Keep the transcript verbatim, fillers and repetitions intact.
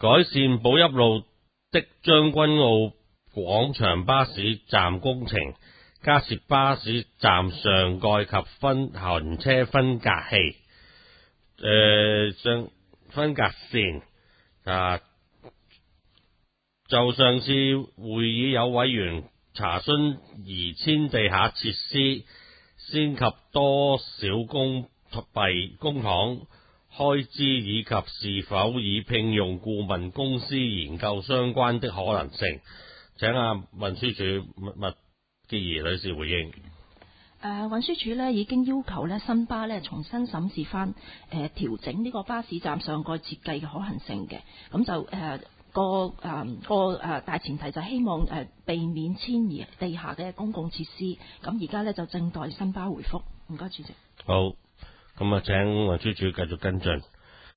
改善寶邑路的將軍澳廣場巴士站工程，加設巴士站上蓋及分行車分隔器，誒上分隔線啊。就上次會議有委員查詢移遷地下設施先及多少公幣公帑開支，以及是否已聘用顧問公司研究相關的可能性，請阿運輸署麥潔儀女士回應。 誒運輸署呢已經要求呢新巴呢重新審視翻誒調整呢個巴士站上蓋設計嘅可行性嘅，咁就誒。呃個誒、嗯、個誒、呃、大前提就希望誒、呃、避免遷移地下嘅公共設施，咁而家咧就正待新巴回覆。唔該，主席。 好，咁啊請運輸署繼續跟進。